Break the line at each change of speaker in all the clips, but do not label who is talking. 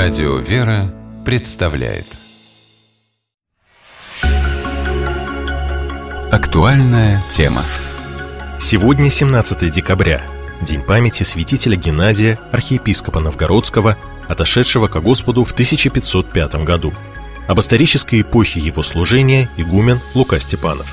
Радио «Вера» представляет актуальная тема.
Сегодня 17 декабря, день памяти святителя Геннадия, архиепископа Новгородского, отошедшего ко Господу в 1505 году. Об исторической эпохе его служения игумен Лука Степанов.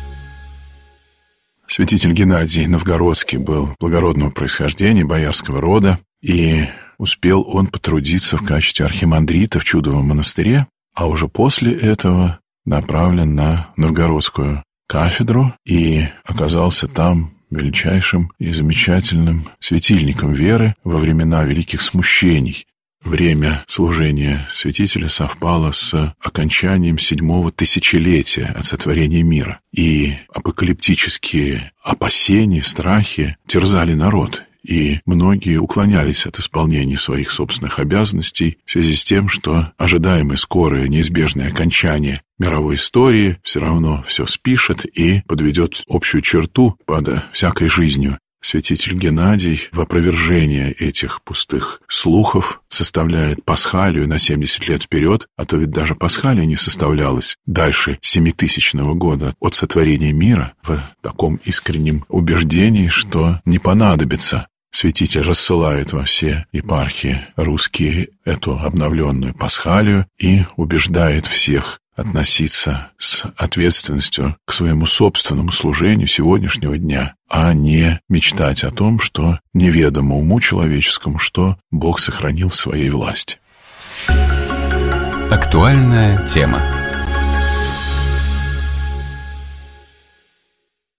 Святитель Геннадий Новгородский был благородного происхождения, боярского рода, и успел он потрудиться в качестве архимандрита в Чудовом монастыре, а уже после этого направлен на Новгородскую кафедру и оказался там величайшим и замечательным светильником веры во времена великих смущений. Время служения святителя совпало с окончанием 7-го тысячелетия от сотворения мира, и апокалиптические опасения, страхи терзали народ, и многие уклонялись от исполнения своих собственных обязанностей в связи с тем, что ожидаемое скорое неизбежное окончание мировой истории все равно все спишет и подведет общую черту под всякой жизнью. Святитель Геннадий в опровержение этих пустых слухов составляет пасхалию на 70 лет вперед, а то ведь даже пасхалия не составлялась дальше 7000 года от сотворения мира, в таком искреннем убеждении, что не понадобится. Святитель рассылает во все епархии русские эту обновленную пасхалию и убеждает всех относиться с ответственностью к своему собственному служению сегодняшнего дня, а не мечтать о том, что неведомо уму человеческому, что Бог сохранил в своей власти.
Актуальная тема.